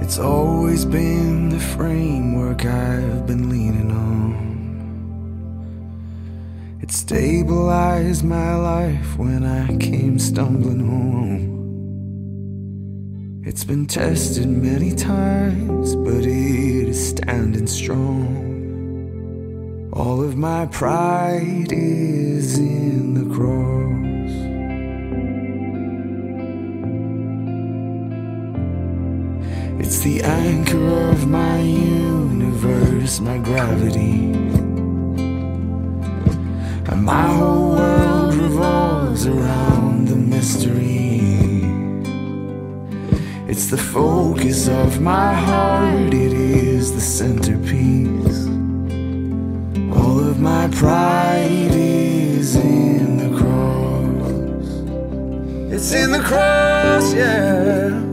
It's always been the framework I've been leaning on. It stabilized my life when I came stumbling home. It's been tested many times, but it is standing strong. All of my pride is in the cross. It's the anchor of my universe, my gravity. And my whole world revolves around the mystery. It's the focus of my heart, it is the centerpiece. All of my pride is in the cross. It's in the cross, yeah.